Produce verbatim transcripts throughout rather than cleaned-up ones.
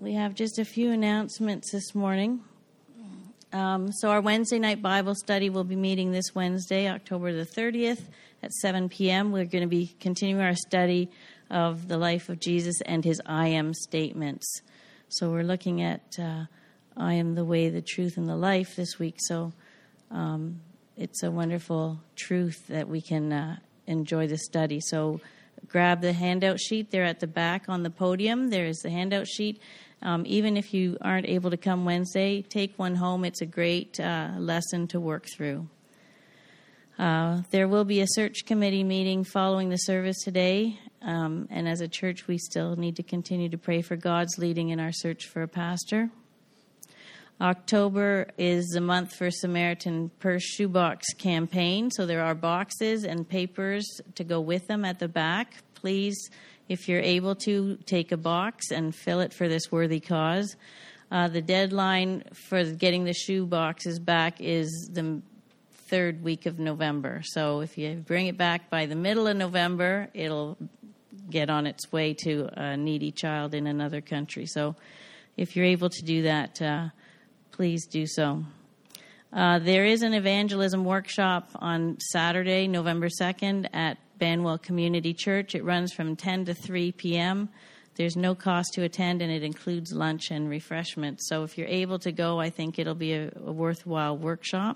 we have just a few announcements this morning. Um, so our Wednesday night Bible study will be meeting this Wednesday, October the thirtieth at seven p.m. We're going to be continuing our study of the life of Jesus and his I am statements. So we're looking at uh, I am the way, the truth, and the life this week. So um, it's a wonderful truth that we can uh, enjoy the study. So grab the handout sheet. They're at the back on the podium. There is the handout sheet. Um, even if you aren't able to come Wednesday, take one home. It's a great uh, lesson to work through. Uh, there will be a search committee meeting following the service today. Um, and as a church, we still need to continue to pray for God's leading in our search for a pastor. October is the month for Samaritan Purse Shoebox campaign. So there are boxes and papers to go with them at the back. Please, if you're able to, take a box and fill it for this worthy cause. Uh, the deadline for getting the shoe boxes back is the third week of November. So if you bring it back by the middle of November, it'll get on its way to a needy child in another country. So if you're able to do that, uh, please do so. Uh, there is an evangelism workshop on Saturday, November second at Banwell Community Church. It runs from ten to three p.m. There's no cost to attend, and it includes lunch and refreshments. So if you're able to go, I think it'll be a, a worthwhile workshop.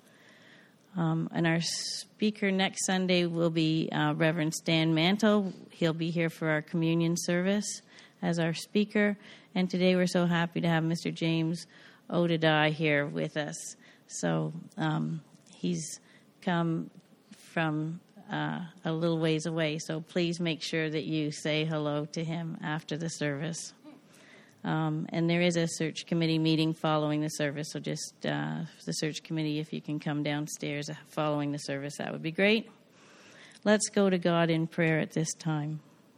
Um, and our speaker next Sunday will be uh, Reverend Stan Mantle. He'll be here for our communion service as our speaker. And today we're so happy to have Mister James Odedai here with us. So um, he's come from uh, a little ways away. So please make sure that you say hello to him after the service. Um, and there is a search committee meeting following the service. So just uh, the search committee, if you can come downstairs following the service, that would be great. Let's go to God in prayer at this time.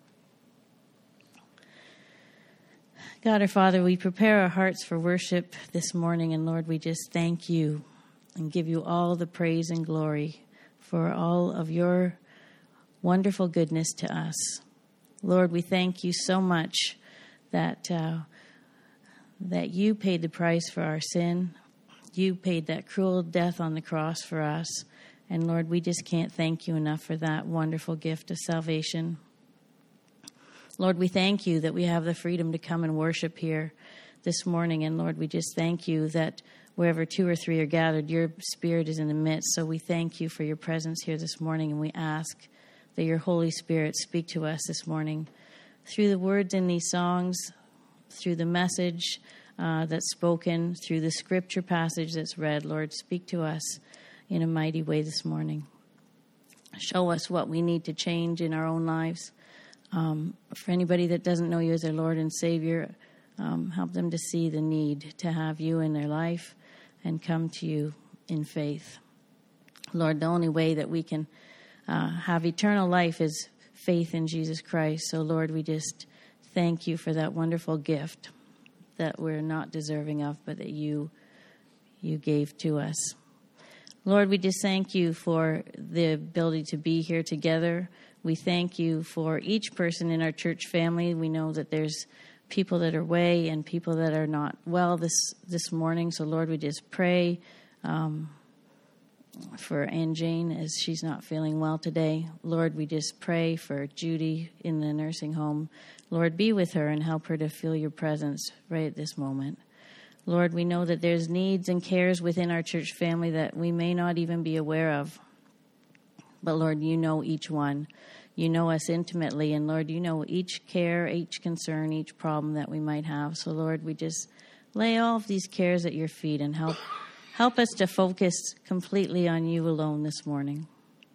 God, our Father, we prepare our hearts for worship this morning. And Lord, we just thank you and give you all the praise and glory for all of your wonderful goodness to us. Lord, we thank you so much that uh, that you paid the price for our sin. You paid that cruel death on the cross for us. And Lord, we just can't thank you enough for that wonderful gift of salvation. Lord, we thank you that we have the freedom to come and worship here this morning. And Lord, we just thank you that wherever two or three are gathered, your Spirit is in the midst. So we thank you for your presence here this morning. And we ask that your Holy Spirit speak to us this morning through the words in these songs, through the message uh, that's spoken, through the scripture passage that's read. Lord, speak to us in a mighty way this morning. Show us what we need to change in our own lives. Um, for anybody that doesn't know you as their Lord and Savior, um, help them to see the need to have you in their life and come to you in faith. Lord, the only way that we can uh, have eternal life is faith in Jesus Christ. So, Lord, we just thank you for that wonderful gift that we're not deserving of, but that you you gave to us. Lord, we just thank you for the ability to be here together. We thank you for each person in our church family. We know that there's people that are away and people that are not well this, this morning. So, Lord, we just pray um, for Ann Jane as she's not feeling well today. Lord, we just pray for Judy in the nursing home. Lord, be with her and help her to feel your presence right at this moment. Lord, we know that there's needs and cares within our church family that we may not even be aware of. But Lord, you know each one. You know us intimately. And Lord, you know each care, each concern, each problem that we might have. So Lord, we just lay all of these cares at your feet and help help us to focus completely on you alone this morning.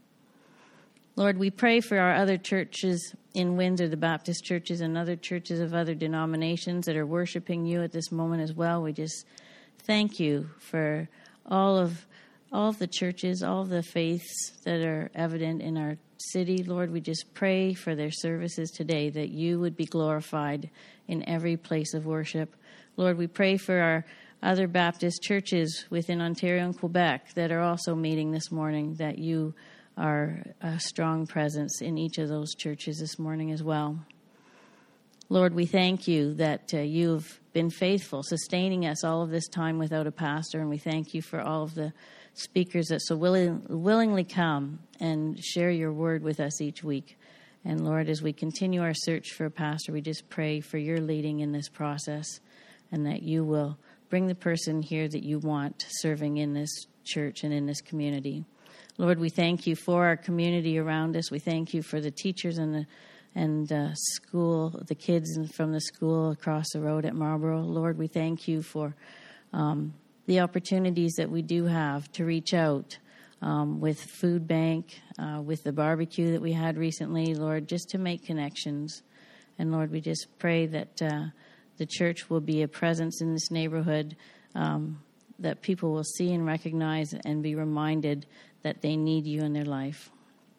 Lord, we pray for our other churches in Windsor, the Baptist churches and other churches of other denominations that are worshiping you at this moment as well. We just thank you for all of all of the churches, all of the faiths that are evident in our city. Lord, we just pray for their services today, that you would be glorified in every place of worship. Lord, we pray for our other Baptist churches within Ontario and Quebec that are also meeting this morning, that you are a strong presence in each of those churches this morning as well. Lord, we thank you that uh, you've been faithful, sustaining us all of this time without a pastor, and we thank you for all of the speakers that so willing, willingly come and share your word with us each week. And Lord, as we continue our search for a pastor, we just pray for your leading in this process, and that you will bring the person here that you want serving in this church and in this community. Lord, we thank you for our community around us. We thank you for the teachers and the and uh, school, the kids from the school across the road at Marlborough. Lord, we thank you for um, the opportunities that we do have to reach out um, with Food Bank, uh, with the barbecue that we had recently, Lord, just to make connections. And Lord, we just pray that uh, the church will be a presence in this neighborhood, um, that people will see and recognize and be reminded that they need you in their life.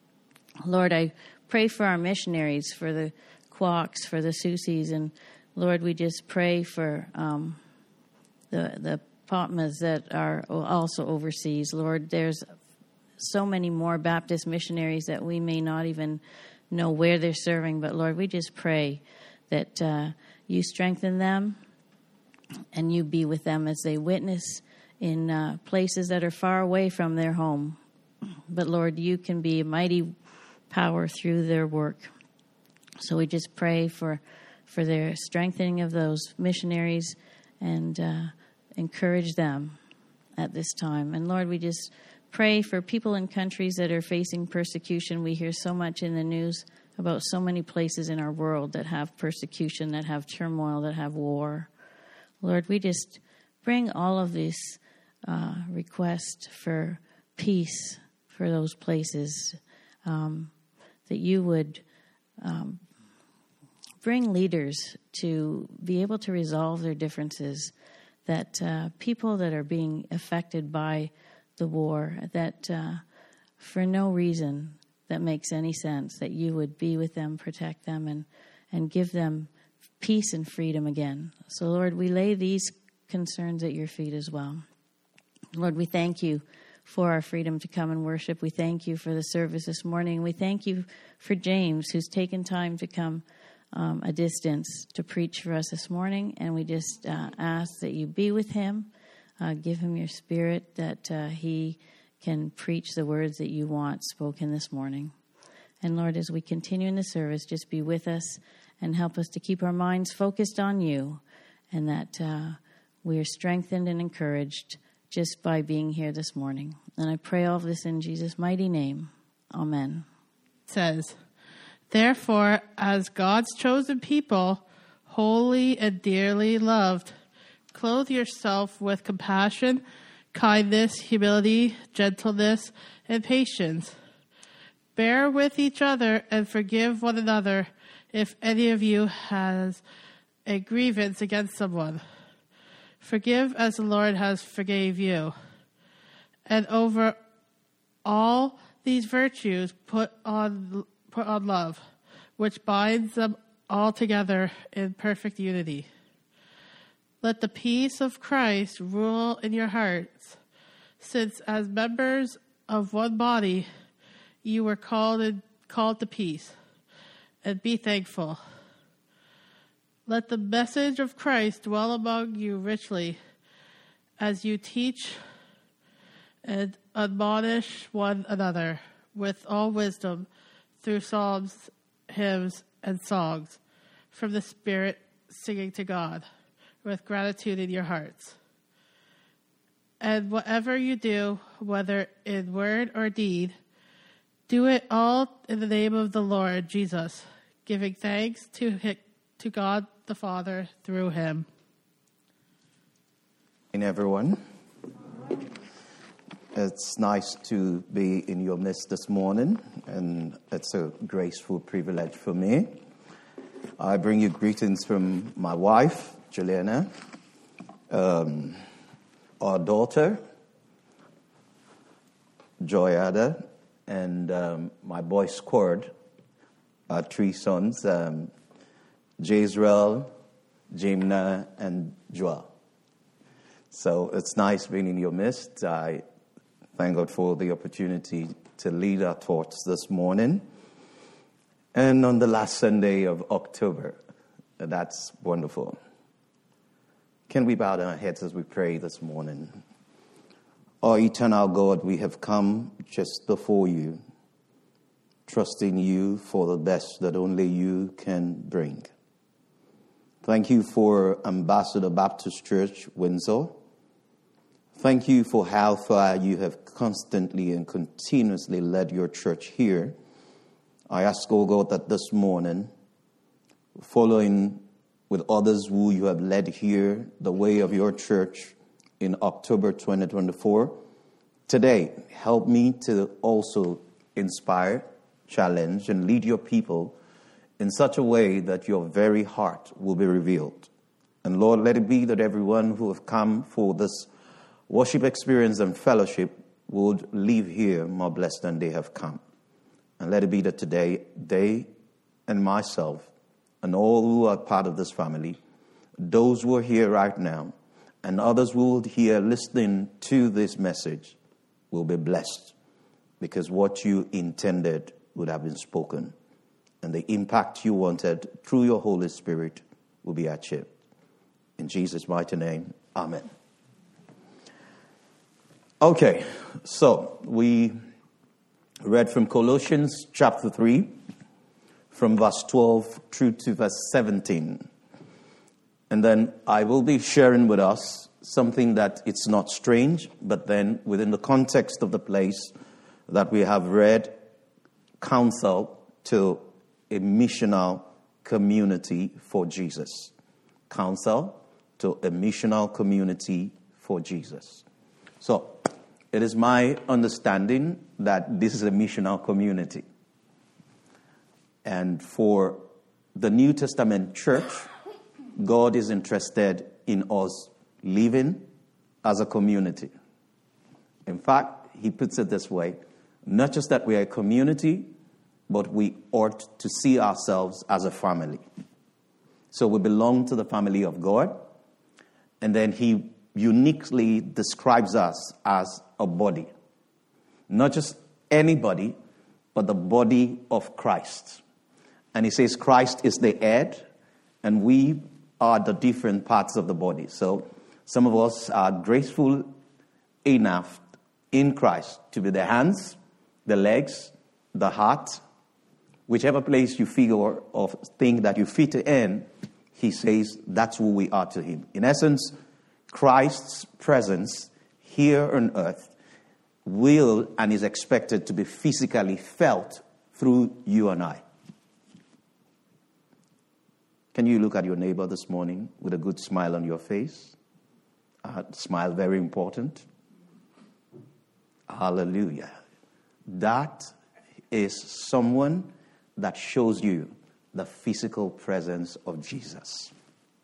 Lord, I pray for our missionaries, for the Quaks, for the Susies, and Lord, we just pray for um, the the Patmas that are also overseas. Lord, there's so many more Baptist missionaries that we may not even know where they're serving, but Lord, we just pray that uh, you strengthen them and you be with them as they witness in uh, places that are far away from their home. But Lord, you can be a mighty power through their work. So we just pray for for their strengthening of those missionaries and uh, encourage them at this time. And Lord, we just pray for people in countries that are facing persecution. We hear so much in the news about so many places in our world that have persecution, that have turmoil, that have war. Lord, we just bring all of this uh, request for peace for those places, um, that you would um, bring leaders to be able to resolve their differences, that uh, people that are being affected by the war, that uh, for no reason that makes any sense, that you would be with them, protect them, and, and give them peace and freedom again. So, Lord, we lay these concerns at your feet as well. Lord, we thank you for our freedom to come and worship. We thank you for the service this morning. We thank you for James, who's taken time to come um, a distance to preach for us this morning. And we just uh, ask that you be with him, uh, give him your spirit, that uh, he can preach the words that you want spoken this morning. And Lord, as we continue in the service, just be with us and help us to keep our minds focused on you, and that uh, we are strengthened and encouraged just by being here this morning. And I pray all of this in Jesus' mighty name. Amen. It says, therefore, as God's chosen people, holy and dearly loved, clothe yourself with compassion, kindness, humility, gentleness, and patience. Bear with each other and forgive one another if any of you has a grievance against someone. Forgive as the Lord has forgave you. And over all these virtues, put on put on love, which binds them all together in perfect unity. Let the peace of Christ rule in your hearts, since as members of one body you were called in, called to peace, and be thankful. Let the message of Christ dwell among you richly as you teach and admonish one another with all wisdom through psalms, hymns, and songs from the Spirit, singing to God with gratitude in your hearts. And whatever you do, whether in word or deed, do it all in the name of the Lord Jesus, giving thanks to him, to God the Father through him. And everyone, it's nice to be in your midst this morning, and it's a graceful privilege for me. I bring you greetings from my wife, Juliana, um, our daughter, Joyada, and um, my boy squad, our three sons, um, Jezreel, Jimna, and Joel. So it's nice being in your midst. I thank God for the opportunity to lead our thoughts this morning. And on the last Sunday of October, That's wonderful. Can we bow down our heads as we pray this morning? Our eternal God, we have come just before you, trusting you for the best that only you can bring. Thank you for Ambassador Baptist Church, Windsor. Thank you for how far you have constantly and continuously led your church here. I ask, O God, that this morning, following with others who you have led here, the way of your church in October twenty twenty-four, today, help me to also inspire, challenge, and lead your people in such a way that your very heart will be revealed. And Lord, let it be that everyone who have come for this worship experience and fellowship would leave here more blessed than they have come. And let it be that today, they and myself and all who are part of this family, those who are here right now, and others who will hear listening to this message will be blessed, because what you intended would have been spoken, and the impact you wanted through your Holy Spirit will be achieved. In Jesus' mighty name, amen. Okay, so we read from Colossians chapter three, from verse twelve through to verse seventeen. And then I will be sharing with us something that it's not strange, but then within the context of the place that we have read, counsel to a missional community for Jesus. Counsel to a missional community for Jesus. So, it is my understanding that this is a missional community. And for the New Testament church, God is interested in us living as a community. In fact, he puts it this way, not just that we are a community, but we ought to see ourselves as a family. So we belong to the family of God, and then he uniquely describes us as a body. Not just anybody, but the body of Christ. And he says Christ is the head, and we are the different parts of the body. So some of us are graceful enough in Christ to be the hands, the legs, the heart, whichever place you figure or think that you fit in, he says that's who we are to him. In essence, Christ's presence here on earth will and is expected to be physically felt through you and I. Can you look at your neighbor this morning with a good smile on your face? Uh, smile, very important. Hallelujah. That is someone that shows you the physical presence of Jesus.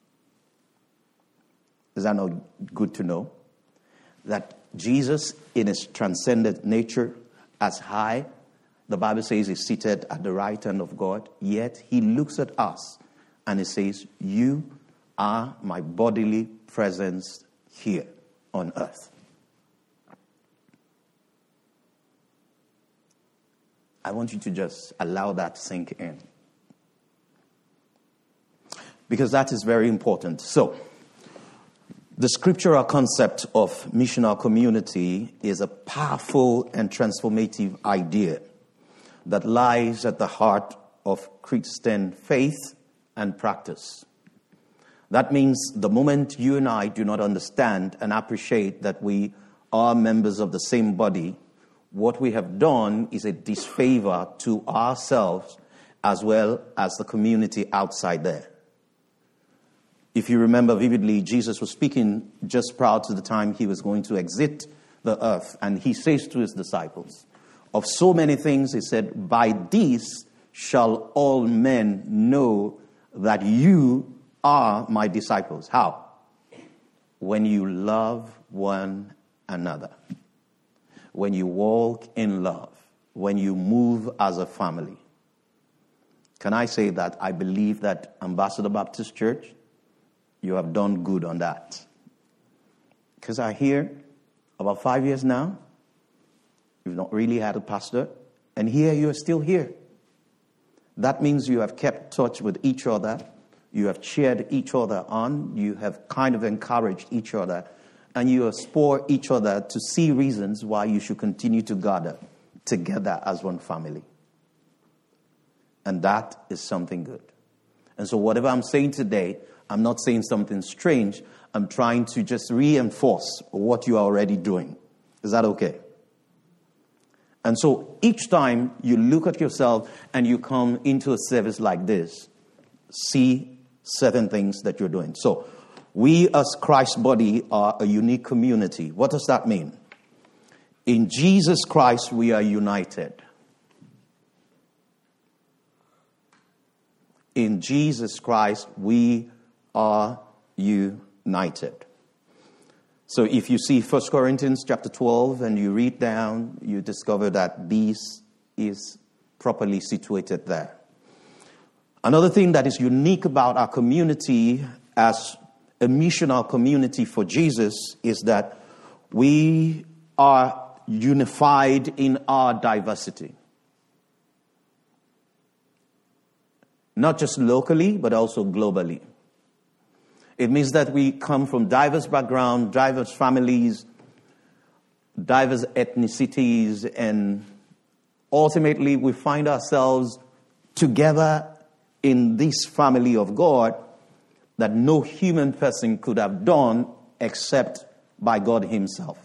Is that not good to know? That Jesus, in his transcendent nature, as high, the Bible says he's seated at the right hand of God, yet he looks at us and he says, you are my bodily presence here on earth. I want you to just allow that to sink in, because that is very important. So, the scriptural concept of missional community is a powerful and transformative idea that lies at the heart of Christian faith and practice. That means the moment you and I do not understand and appreciate that we are members of the same body, what we have done is a disfavor to ourselves as well as the community outside there. If you remember vividly, Jesus was speaking just prior to the time he was going to exit the earth, and he says to his disciples, of so many things, he said, by this shall all men know that you are my disciples. How? When you love one another. When you walk in love. When you move as a family. Can I say that I believe that Ambassador Baptist Church, you have done good on that. Because I hear about five years now, you've not really had a pastor, and here you are still here. That means you have kept touch with each other. You have cheered each other on. You have kind of encouraged each other. And you spur each other to see reasons why you should continue to gather together as one family. And that is something good. And so whatever I'm saying today, I'm not saying something strange. I'm trying to just reinforce what you are already doing. Is that okay? And so each time you look at yourself and you come into a service like this, see certain things that you're doing. So we as Christ's body are a unique community. What does that mean? In Jesus Christ, we are united. In Jesus Christ, we are united. So if you see First Corinthians chapter twelve and you read down, you discover that this is properly situated there. Another thing that is unique about our community as a missional community for Jesus is that we are unified in our diversity. Not just locally, but also globally. It means that we come from diverse backgrounds, diverse families, diverse ethnicities, and ultimately we find ourselves together in this family of God that no human person could have done except by God himself.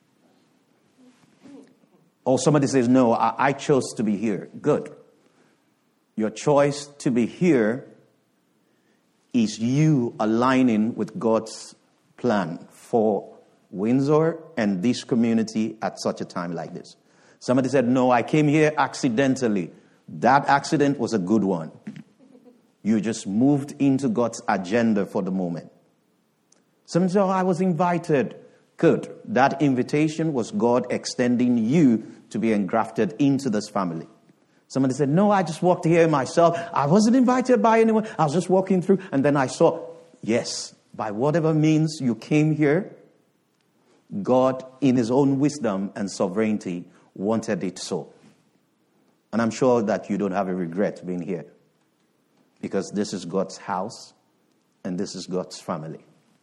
Or somebody says, no, I, I chose to be here. Good. Your choice to be here is you aligning with God's plan for Windsor and this community at such a time like this. Somebody said, no, I came here accidentally. That accident was a good one. You just moved into God's agenda for the moment. Somebody said, oh, I was invited. Good. That invitation was God extending you to be engrafted into this family. Somebody said, no, I just walked here myself. I wasn't invited by anyone. I was just walking through. And then I saw, yes, by whatever means you came here, God, in his own wisdom and sovereignty, wanted it so. And I'm sure that you don't have a regret being here. Because this is God's house and this is God's family.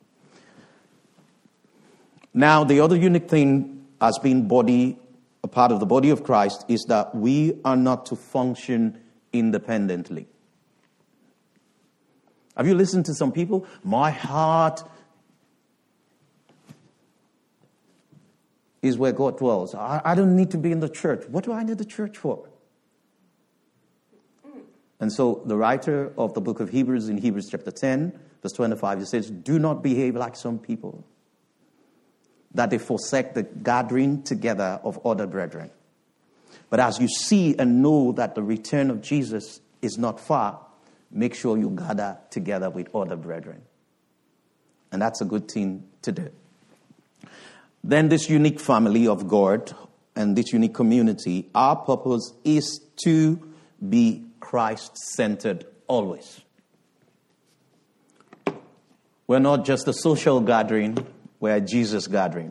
Now, the other unique thing as being body, a part of the body of Christ, is that we are not to function independently. Have you listened to some people? My heart is where God dwells. I, I don't need to be in the church. What do I need the church for? And so the writer of the book of Hebrews in Hebrews chapter ten, verse twenty-five, he says, do not behave like some people, that they forsake the gathering together of other brethren. But as you see and know that the return of Jesus is not far, make sure you gather together with other brethren. And that's a good thing to do. Then this unique family of God and this unique community, our purpose is to be Christ-centered always. We're not just a social gathering, we're a Jesus gathering.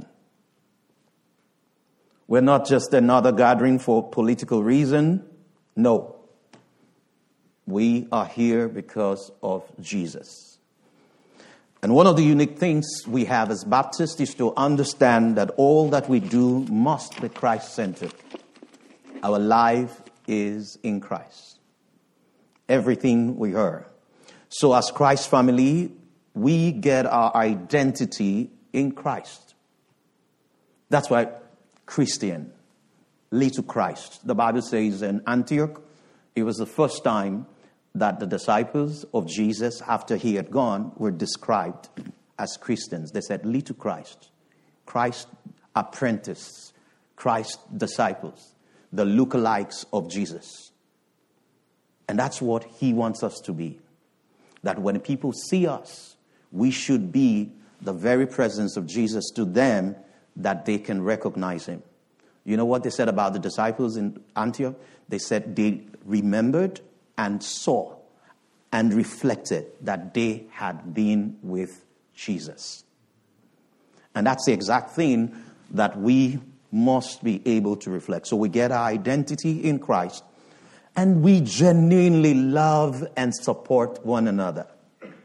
We're not just another gathering for political reason. No. We are here because of Jesus. And one of the unique things we have as Baptists is to understand that all that we do must be Christ-centered. Our life is in Christ. Everything we heard. So as Christ's family, we get our identity in Christ. That's why Christian, lead to Christ. The Bible says in Antioch, it was the first time that the disciples of Jesus, after he had gone, were described as Christians. They said, lead to Christ. Christ apprentice, Christ disciples, the lookalikes of Jesus. And that's what he wants us to be. That when people see us, we should be the very presence of Jesus to them, that they can recognize him. You know what they said about the disciples in Antioch? They said they remembered and saw and reflected that they had been with Jesus. And that's the exact thing that we must be able to reflect. So we get our identity in Christ, and we genuinely love and support one another.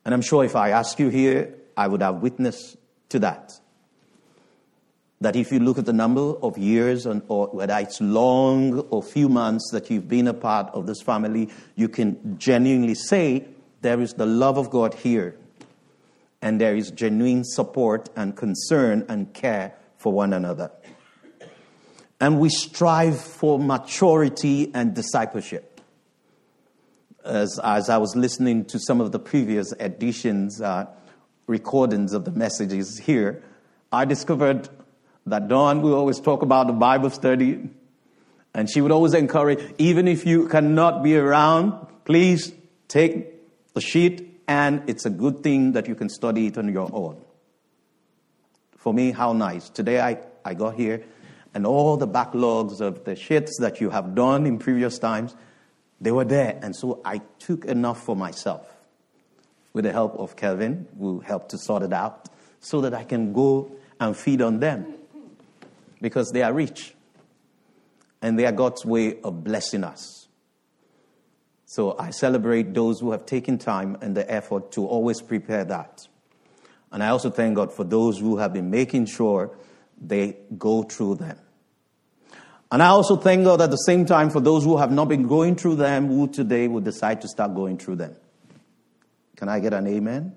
And I'm sure if I ask you here, I would have witness to that. That if you look at the number of years, and, or whether it's long or few months that you've been a part of this family, you can genuinely say there is the love of God here. And there is genuine support and concern and care for one another. And we strive for maturity and discipleship. As, as I was listening to some of the previous editions, uh, recordings of the messages here, I discovered that Dawn will always talk about the Bible study. And she would always encourage, even if you cannot be around, please take the sheet. And it's a good thing that you can study it on your own. For me, how nice. Today I, I got here, and all the backlogs of the sheets that you have done in previous times, they were there. And so I took enough for myself with the help of Kelvin, who helped to sort it out, so that I can go and feed on them. Because they are rich. And they are God's way of blessing us. So I celebrate those who have taken time and the effort to always prepare that. And I also thank God for those who have been making sure they go through them. And I also thank God at the same time for those who have not been going through them, who today will decide to start going through them. Can I get an amen? Amen.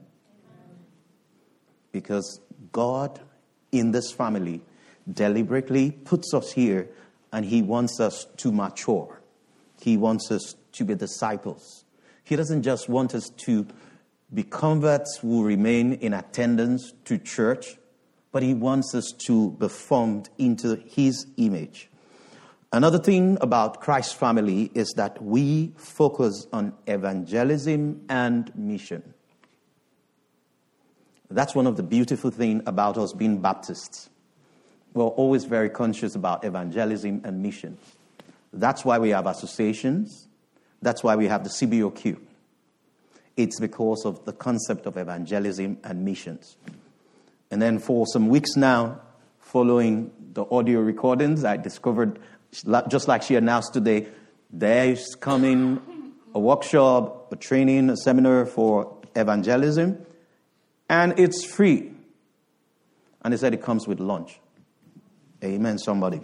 Because God in this family deliberately puts us here, and he wants us to mature. He wants us to be disciples. He doesn't just want us to be converts who remain in attendance to church, but he wants us to be formed into his image. Another thing about Christ's family is that we focus on evangelism and mission. That's one of the beautiful things about us being Baptists. We're always very conscious about evangelism and mission. That's why we have associations. That's why we have the C B O Q. It's because of the concept of evangelism and missions. And then for some weeks now, following the audio recordings, I discovered, just like she announced today, there's coming a workshop, a training, a seminar for evangelism, and it's free. And they said it comes with lunch. Amen, somebody.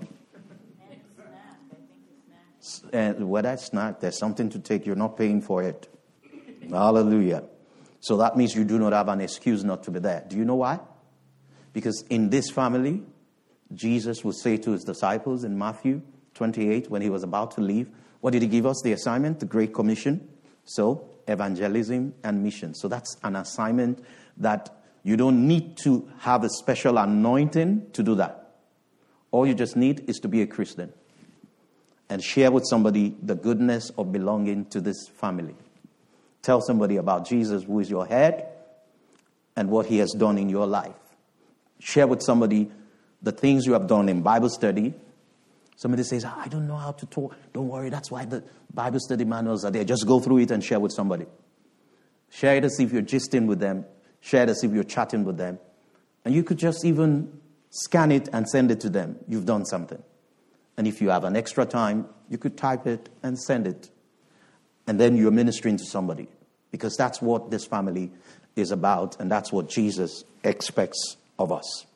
And whether it's not, there's something to take. You're not paying for it. Hallelujah. So that means you do not have an excuse not to be there. Do you know why? Because in this family, Jesus would say to his disciples in Matthew twenty-eight, when he was about to leave, what did he give us? The assignment, the Great Commission. So, evangelism and mission. So that's an assignment that you don't need to have a special anointing to do that. All you just need is to be a Christian and share with somebody the goodness of belonging to this family. Tell somebody about Jesus, who is your head, and what he has done in your life. Share with somebody the things you have done in Bible study. Somebody says, I don't know how to talk. Don't worry, that's why the Bible study manuals are there. Just go through it and share with somebody. Share it as if you're gisting with them. Share it as if you're chatting with them. And you could just even scan it and send it to them. You've done something. And if you have an extra time, you could type it and send it. And then you're ministering to somebody. Because that's what this family is about. And that's what Jesus expects of us.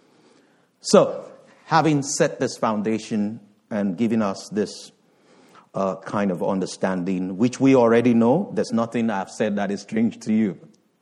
So, having set this foundation and given us this uh, kind of understanding, which we already know, there's nothing I've said that is strange to you.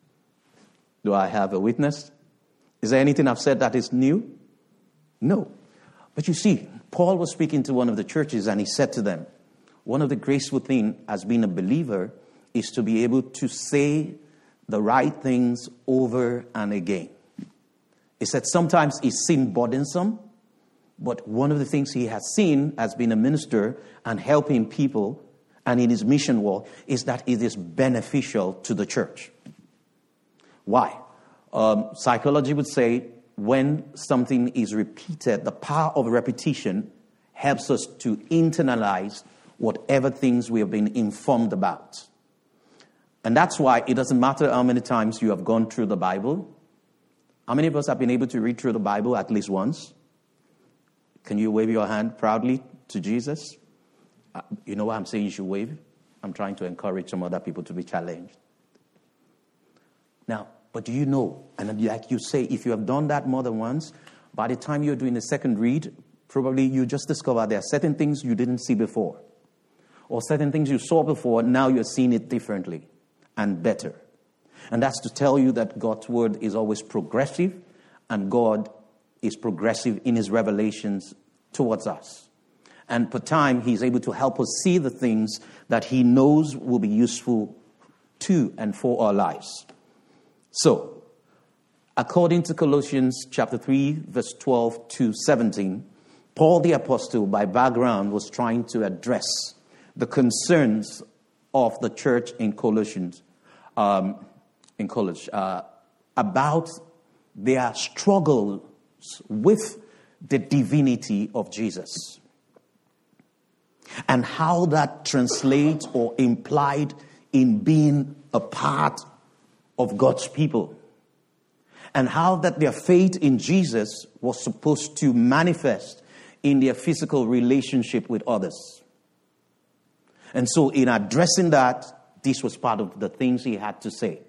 Do I have a witness? Is there anything I've said that is new? No. But you see, Paul was speaking to one of the churches and he said to them, one of the graceful things as being a believer is to be able to say the right things over and again. He said sometimes it seems burdensome, but one of the things he has seen as being a minister and helping people and in his mission work is that it is beneficial to the church. Why? Um, psychology would say when something is repeated, the power of repetition helps us to internalize whatever things we have been informed about. And that's why it doesn't matter how many times you have gone through the Bible. How many of us have been able to read through the Bible at least once? Can you wave your hand proudly to Jesus? Uh, you know why I'm saying you should wave? I'm trying to encourage some other people to be challenged. Now, but do you know, and like you say, if you have done that more than once, by the time you're doing the second read, probably you just discover there are certain things you didn't see before. Or certain things you saw before, now you're seeing it differently and better. And that's to tell you that God's word is always progressive, and God is progressive in his revelations towards us. And per time, he's able to help us see the things that he knows will be useful to and for our lives. So, according to Colossians chapter three, verse twelve to seventeen, Paul the Apostle, by background, was trying to address the concerns of the church in Colossians, um, in college, uh, about their struggles with the divinity of Jesus, and how that translates or implied in being a part of God's people, and how that their faith in Jesus was supposed to manifest in their physical relationship with others. And so in addressing that, this was part of the things he had to say.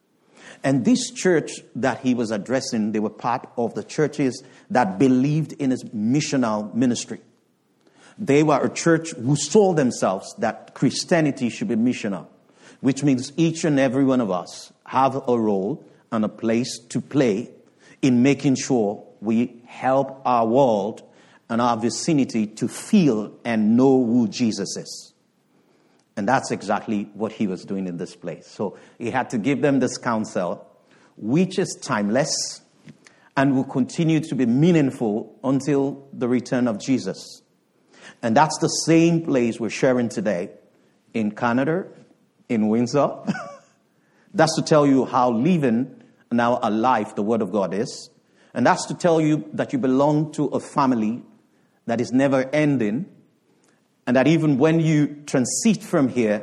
And this church that he was addressing, they were part of the churches that believed in his missional ministry. They were a church who saw themselves that Christianity should be missional, which means each and every one of us have a role and a place to play in making sure we help our world and our vicinity to feel and know who Jesus is. And that's exactly what he was doing in this place. So he had to give them this counsel, which is timeless and will continue to be meaningful until the return of Jesus. And that's the same place we're sharing today in Canada, in Windsor. That's to tell you how living now alive the Word of God is. And that's to tell you that you belong to a family that is never ending. And that even when you transit from here,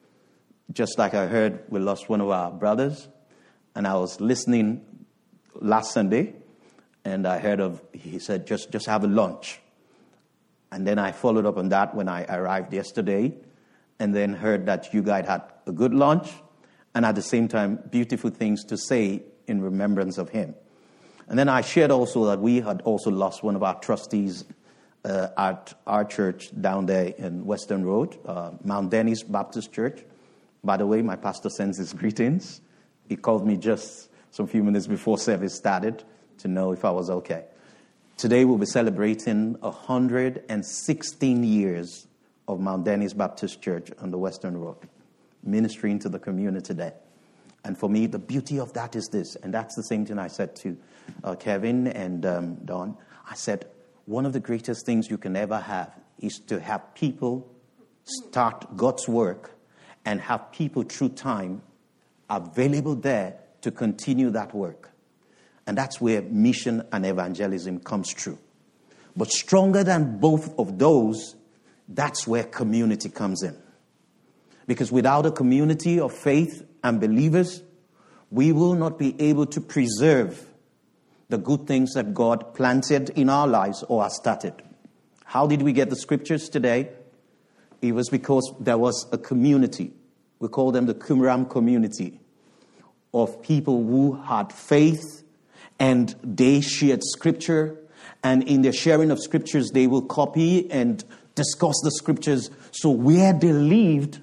just like I heard, we lost one of our brothers. And I was listening last Sunday, and I heard of, he said, just, just have a lunch. And then I followed up on that when I arrived yesterday, and then heard that you guys had a good lunch, and at the same time, beautiful things to say in remembrance of him. And then I shared also that we had also lost one of our trustees Uh, at our church down there in Western Road, uh, Mount Dennis Baptist Church. By the way, my pastor sends his greetings. He called me just some few minutes before service started to know if I was okay. Today we'll be celebrating one hundred sixteen years of Mount Dennis Baptist Church on the Western Road, ministering to the community there. And for me, the beauty of that is this, and that's the same thing I said to uh, Kevin and um, Don. I said, one of the greatest things you can ever have is to have people start God's work and have people through time available there to continue that work. And that's where mission and evangelism comes true. But stronger than both of those, that's where community comes in. Because without a community of faith and believers, we will not be able to preserve the good things that God planted in our lives or has started. How did we get the scriptures today? It was because there was a community. We call them the Qumran community of people who had faith, and they shared scripture, and in their sharing of scriptures, they will copy and discuss the scriptures. So where they lived,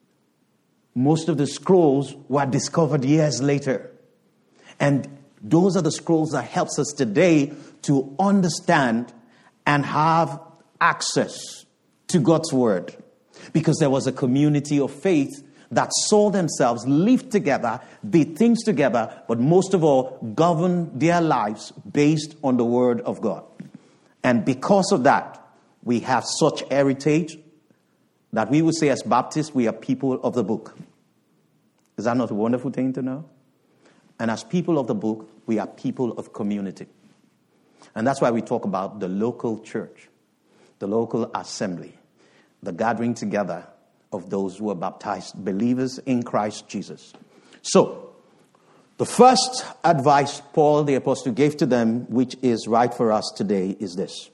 most of the scrolls were discovered years later. And those are the scrolls that helps us today to understand and have access to God's word. Because there was a community of faith that saw themselves live together, did things together, but most of all, govern their lives based on the word of God. And because of that, we have such heritage that we would say as Baptists, we are people of the book. Is that not a wonderful thing to know? And as people of the book, we are people of community. And that's why we talk about the local church, the local assembly, the gathering together of those who are baptized believers in Christ Jesus. So, the first advice Paul the Apostle gave to them, which is right for us today, is this.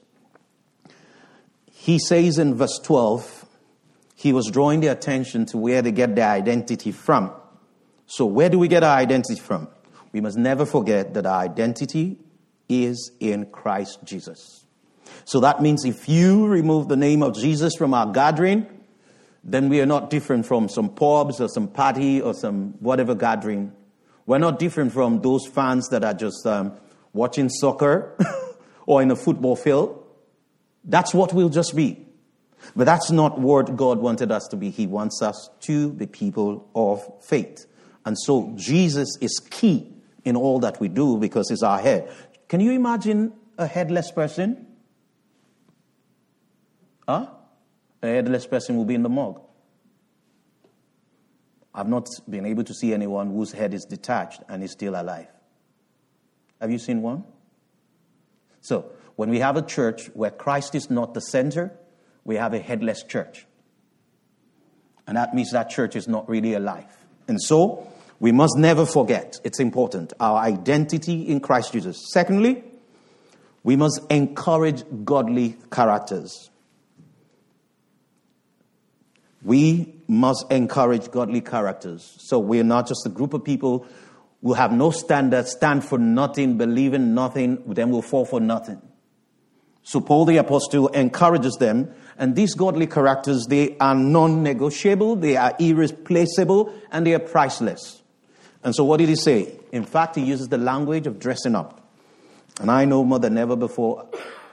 He says in verse twelve, he was drawing their attention to where they get their identity from. So where do we get our identity from? We must never forget that our identity is in Christ Jesus. So that means if you remove the name of Jesus from our gathering, then we are not different from some pubs or some party or some whatever gathering. We're not different from those fans that are just um, watching soccer or in a football field. That's what we'll just be. But that's not what God wanted us to be. He wants us to be people of faith. And so Jesus is key in all that we do because he's our head. Can you imagine a headless person? Huh? A headless person will be in the morgue. I've not been able to see anyone whose head is detached and is still alive. Have you seen one? So, when we have a church where Christ is not the center, we have a headless church. And that means that church is not really alive. And so, we must never forget, it's important, our identity in Christ Jesus. Secondly, we must encourage godly characters. We must encourage godly characters. So we're not just a group of people who have no standards, stand for nothing, believe in nothing, then will fall for nothing. So Paul the Apostle encourages them, and these godly characters, they are non-negotiable, they are irreplaceable, and they are priceless. And so what did he say? In fact, he uses the language of dressing up. And I know more than ever before,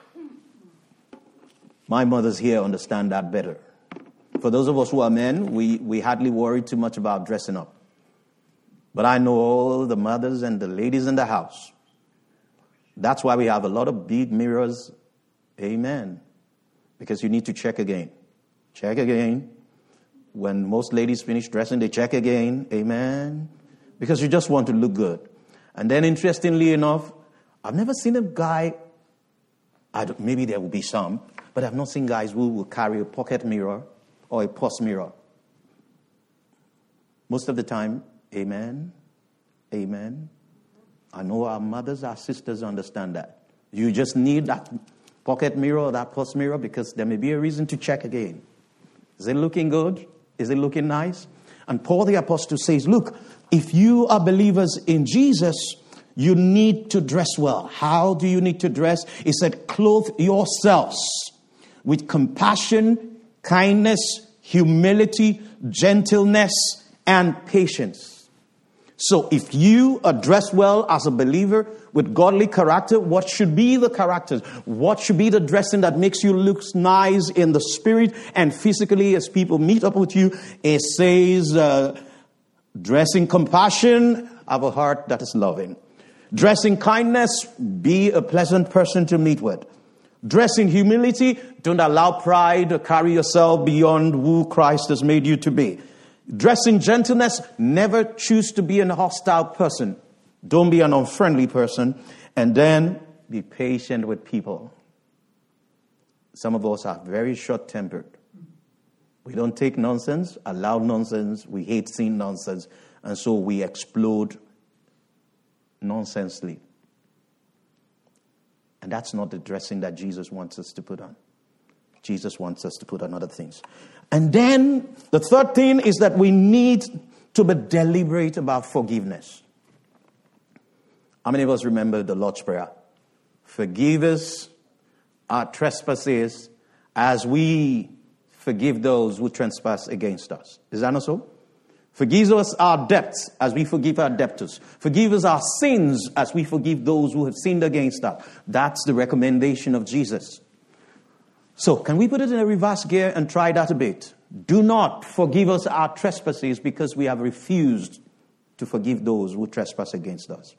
my mothers here understand that better. For those of us who are men, we, we hardly worry too much about dressing up. But I know all the mothers and the ladies in the house. That's why we have a lot of big mirrors. Amen. Because you need to check again. Check again. When most ladies finish dressing, they check again. Amen. Because you just want to look good. And then interestingly enough, I've never seen a guy, I don't, maybe there will be some, but I've not seen guys who will carry a pocket mirror or a purse mirror. Most of the time, amen, amen. I know our mothers, our sisters understand that. You just need that pocket mirror or that purse mirror because there may be a reason to check again. Is it looking good? Is it looking nice? And Paul the Apostle says, look, if you are believers in Jesus, you need to dress well. How do you need to dress? He said, clothe yourselves with compassion, kindness, humility, gentleness, and patience. So if you are dressed well as a believer with godly character, what should be the characters? What should be the dressing that makes you look nice in the spirit and physically as people meet up with you? It says, uh, dressing compassion, have a heart that is loving. Dressing kindness, be a pleasant person to meet with. Dress in humility, don't allow pride to carry yourself beyond who Christ has made you to be. Dress in gentleness, never choose to be a hostile person. Don't be an unfriendly person. And then be patient with people. Some of us are very short-tempered. We don't take nonsense, allow nonsense. We hate seeing nonsense. And so we explode nonsensely. And that's not the dressing that Jesus wants us to put on. Jesus wants us to put on other things. And then the third thing is that we need to be deliberate about forgiveness. How many of us remember the Lord's Prayer? Forgive us our trespasses as we forgive those who trespass against us. Is that not so? Forgive us our debts as we forgive our debtors. Forgive us our sins as we forgive those who have sinned against us. That's the recommendation of Jesus. So, can we put it in a reverse gear and try that a bit? Do not forgive us our trespasses because we have refused to forgive those who trespass against us.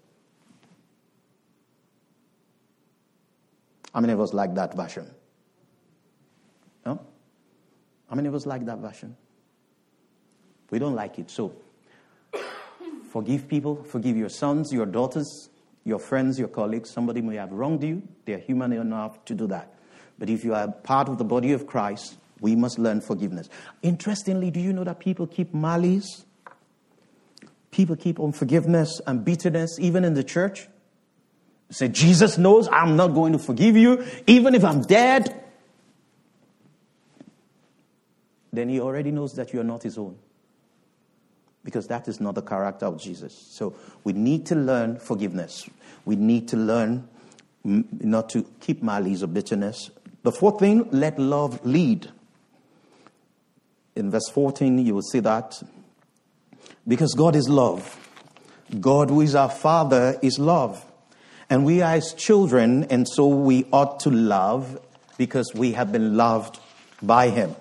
How many of us like that version? No? How many of us like that version? We don't like it. So, forgive people. Forgive your sons, your daughters, your friends, your colleagues. Somebody may have wronged you. They're human enough to do that. But if you are part of the body of Christ, we must learn forgiveness. Interestingly, do you know that people keep malice? People keep unforgiveness and bitterness, even in the church. Say, Jesus knows I'm not going to forgive you, even if I'm dead. Then he already knows that you're not his own. because that is not the character of Jesus. So we need to learn forgiveness. We need to learn not to keep malice or bitterness. The fourth thing, let love lead. In verse fourteen, you will see that. Because God is love. God, who is our Father, is love. And we are His children, and so we ought to love because we have been loved by Him.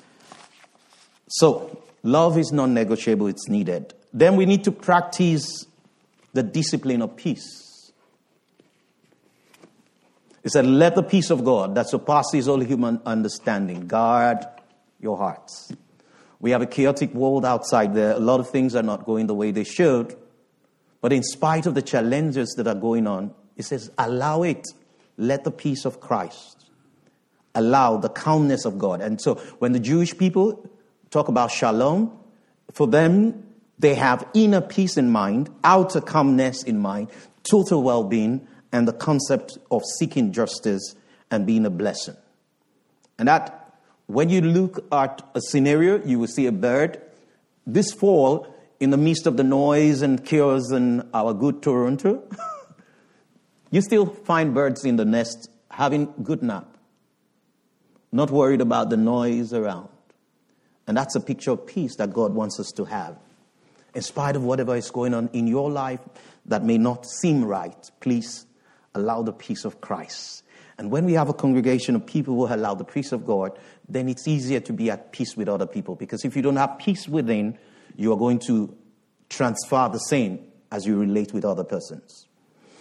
So, love is non-negotiable, it's needed. Then we need to practice the discipline of peace. It said, let the peace of God that surpasses all human understanding guard your hearts. We have a chaotic world outside there. A lot of things are not going the way they should. But in spite of the challenges that are going on, it says, allow it. Let the peace of Christ. Allow the calmness of God. And so when the Jewish people talk about shalom, for them, they have inner peace in mind, outer calmness in mind, total well-being, and the concept of seeking justice and being a blessing. And that, when you look at a scenario, you will see a bird. This fall, in the midst of the noise and chaos in our good Toronto, you still find birds in the nest having good nap, not worried about the noise around. And that's a picture of peace that God wants us to have. In spite of whatever is going on in your life that may not seem right, please allow the peace of Christ. And when we have a congregation of people who allow the peace of God, then it's easier to be at peace with other people. Because if you don't have peace within, you are going to transfer the same as you relate with other persons.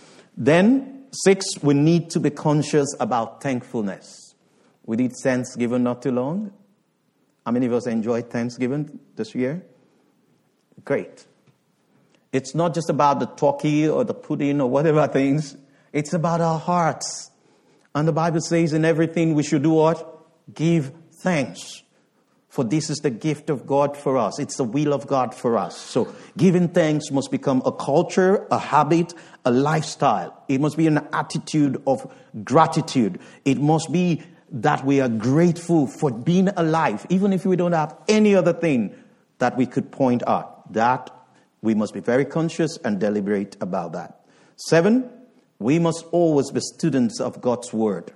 Then, six, we need to be conscious about thankfulness. We did Thanksgiving not too long. How many of us enjoyed Thanksgiving this year? Great. It's not just about the turkey or the pudding or whatever things. It's about our hearts. And the Bible says in everything we should do what? Give thanks. For this is the gift of God for us. It's the will of God for us. So giving thanks must become a culture, a habit, a lifestyle. It must be an attitude of gratitude. It must be that we are grateful for being alive, even if we don't have any other thing that we could point out. That we must be very conscious and deliberate about that. Seven, we must always be students of God's word.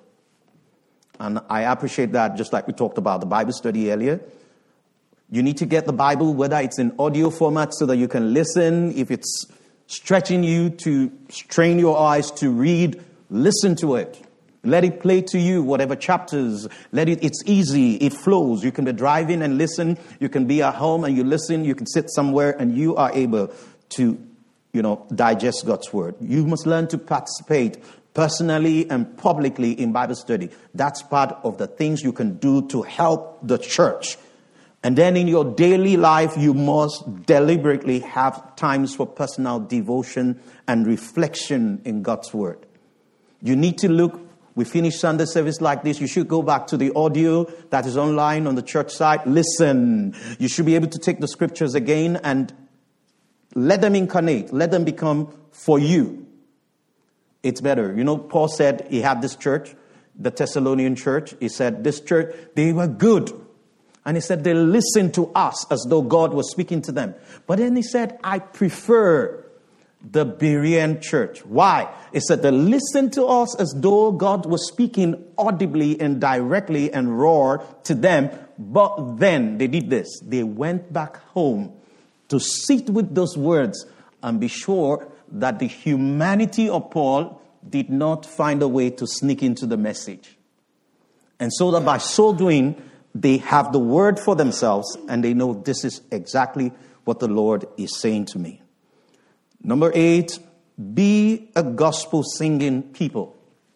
And I appreciate that, just like we talked about the Bible study earlier. You need to get the Bible, whether it's in audio format so that you can listen. If it's stretching you to strain your eyes to read, listen to it. Let it play to you, whatever chapters. Let it, it's easy, it flows. You can be driving and listen. You can be at home and you listen. You can sit somewhere and you are able to, you know, digest God's word. You must learn to participate personally and publicly in Bible study. That's part of the things you can do to help the church. And then in your daily life, you must deliberately have times for personal devotion and reflection in God's word. You need to look, we finish Sunday service like this, you should go back to the audio that is online on the church site. Listen. You should be able to take the scriptures again and let them incarnate. Let them become for you. It's better. You know, Paul said he had this church, the Thessalonian church. He said, this church, they were good. And he said, they listened to us as though God was speaking to them. But then he said, I prefer the Berean church. Why? He said, they listened to us as though God was speaking audibly and directly and raw to them. But then they did this. They went back home to sit with those words and be sure that the humanity of Paul did not find a way to sneak into the message. And so that by so doing, they have the word for themselves and they know this is exactly what the Lord is saying to me. Number eight, be a gospel singing people.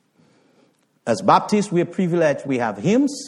As Baptists, we are privileged. We have hymns.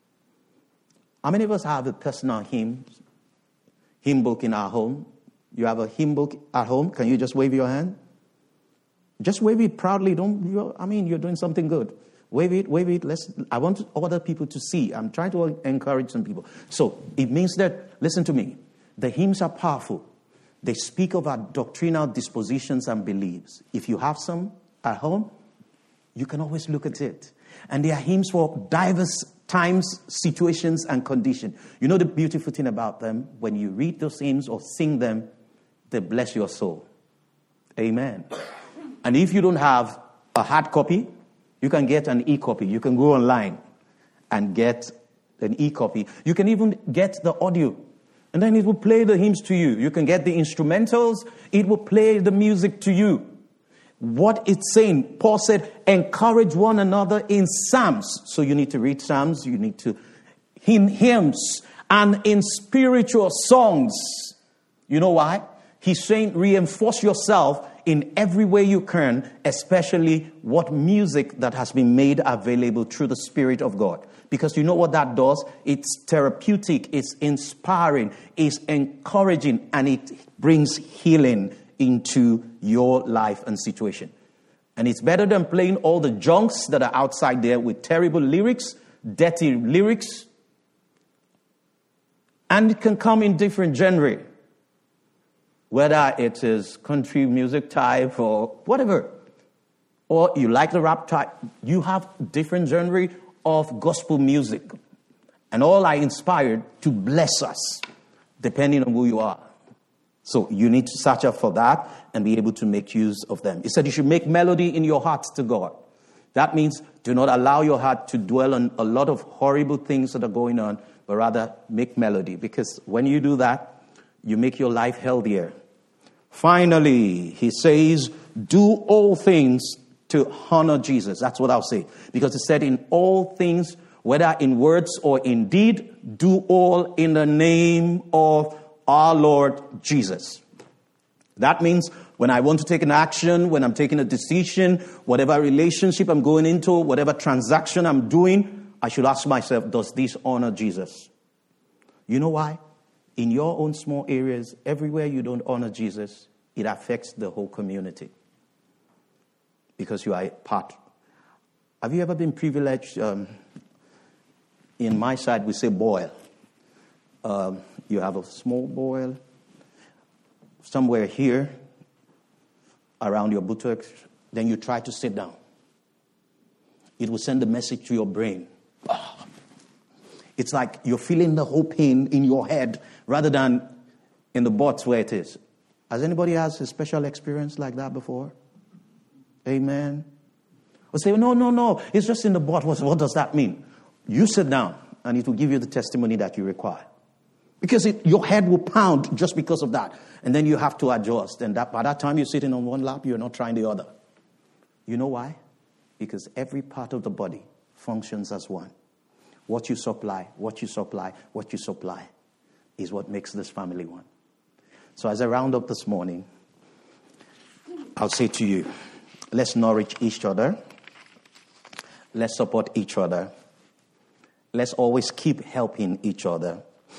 How many of us have a personal hymn, hymn book in our home? You have a hymn book at home. Can you just wave your hand? Just wave it proudly. Don't. You're, I mean, you're doing something good. Wave it, wave it. Let's. I want other people to see. I'm trying to encourage some people. So it means that, listen to me. The hymns are powerful. They speak of our doctrinal dispositions and beliefs. If you have some at home, you can always look at it. And there are hymns for diverse times, situations, and conditions. You know the beautiful thing about them? When you read those hymns or sing them, they bless your soul. Amen. And if you don't have a hard copy, you can get an e-copy. You can go online and get an e-copy. You can even get the audio. And then it will play the hymns to you. You can get the instrumentals. It will play the music to you. What it's saying, Paul said, encourage one another in psalms. So you need to read psalms. You need to in hymns and in spiritual songs. You know why? He's saying reinforce yourself in every way you can, especially what music that has been made available through the Spirit of God. Because you know what that does? It's therapeutic, it's inspiring, it's encouraging, and it brings healing into your life and situation. And it's better than playing all the junks that are outside there with terrible lyrics, dirty lyrics. And it can come in different genre. Whether it is country music type or whatever. Or you like the rap type. You have different genre of gospel music. And all are inspired to bless us, depending on who you are. So you need to search out for that and be able to make use of them. He said you should make melody in your hearts to God. That means do not allow your heart to dwell on a lot of horrible things that are going on, but rather make melody. Because when you do that, you make your life healthier. Finally, he says, do all things to honor Jesus. That's what I'll say. Because he said in all things, whether in words or in deed, do all in the name of our Lord Jesus. That means when I want to take an action, when I'm taking a decision, whatever relationship I'm going into, whatever transaction I'm doing, I should ask myself, does this honor Jesus? You know why? In your own small areas, everywhere you don't honor Jesus, it affects the whole community. Because you are a part. Have you ever been privileged? Um, in my side, we say boil. Um, you have a small boil somewhere here around your buttocks. Then you try to sit down. It will send a message to your brain. Oh. It's like you're feeling the whole pain in your head rather than in the butt where it is. Has anybody had a special experience like that before? Amen. Or say, no, no, no, it's just in the butt. What, what does that mean? You sit down and it will give you the testimony that you require. Because it, your head will pound just because of that. And then you have to adjust. And that, by that time you're sitting on one lap, you're not trying the other. You know why? Because every part of the body functions as one. What you supply, what you supply, what you supply is what makes this family one. So as I round up this morning, I'll say to you, let's nourish each other. Let's support each other. Let's always keep helping each other.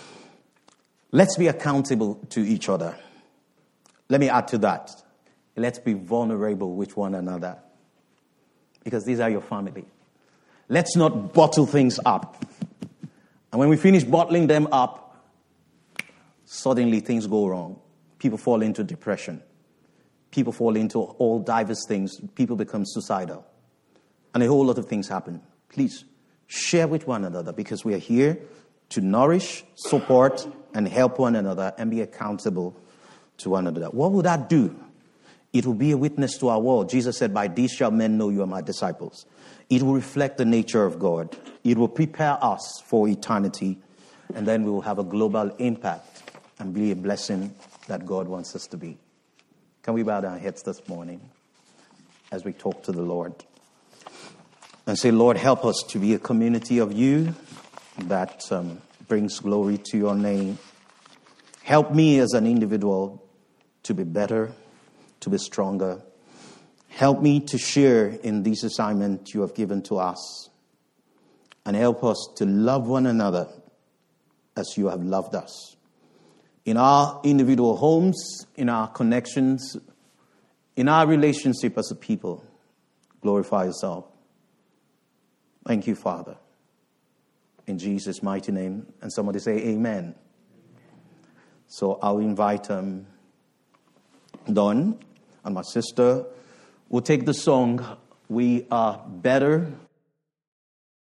Let's be accountable to each other. Let me add to that. Let's be vulnerable with one another. Because these are your family. Let's not bottle things up. And when we finish bottling them up, suddenly things go wrong. People fall into depression. People fall into all diverse things. People become suicidal. And a whole lot of things happen. Please, share with one another because we are here to nourish, support, and help one another and be accountable to one another. What will that do? It will be a witness to our world. Jesus said, by these shall men know you are my disciples. It will reflect the nature of God. It will prepare us for eternity. And then we will have a global impact and be a blessing that God wants us to be. Can we bow our heads this morning as we talk to the Lord? And say, Lord, help us to be a community of you that um, brings glory to your name. Help me as an individual to be better, to be stronger. Help me to share in this assignment you have given to us. And help us to love one another as you have loved us. In our individual homes, in our connections, in our relationship as a people, glorify yourself. Thank you, Father. In Jesus' mighty name. And somebody say amen. So I'll invite um, Don and my sister. We'll take the song, We Are Better